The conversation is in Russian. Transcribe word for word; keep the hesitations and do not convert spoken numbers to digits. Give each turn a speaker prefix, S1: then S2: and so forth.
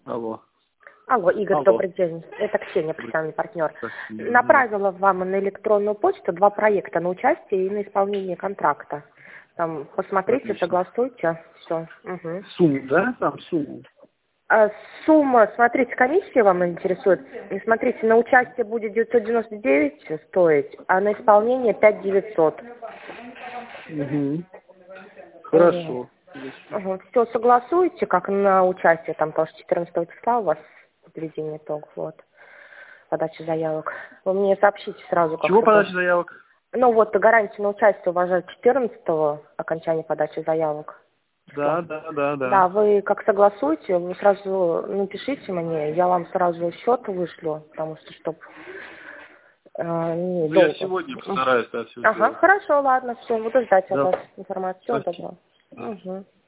S1: Алло.
S2: Алло, Игорь,
S1: Алло.
S2: добрый день. Это Ксения, профессиональный партнер.
S1: Спасибо.
S2: Направила вам на электронную почту два проекта на участие и на исполнение контракта. Там посмотрите,
S1: Отлично.
S2: согласуйте. Все. Угу.
S1: Сумму, да? Там сумму.
S2: А сумма, смотрите, комиссия вам интересует. И смотрите, на участие будет девятьсот девяносто девять стоить, а на исполнение пять девятьсот.
S1: Угу. Хорошо.
S2: Угу. Все, согласуете, как на участие, там тоже четырнадцатого числа у вас подведение итогов, вот, подача заявок. Вы мне сообщите сразу, как
S1: Чего
S2: это.
S1: подача заявок?
S2: Ну вот, гарантию на участие уважать четырнадцатого окончания подачи заявок.
S1: Да, да, да, да.
S2: Да, вы как согласуете, вы сразу напишите мне, я вам сразу счет вышлю, потому что, чтобы э, не
S1: Ну, я
S2: долго.
S1: сегодня постараюсь, да, все
S2: Ага,
S1: сделать.
S2: хорошо, ладно, все, буду ждать от
S1: Да.
S2: вас информацию. Всего
S1: Спасибо.
S2: доброго.
S1: Да.
S2: Угу.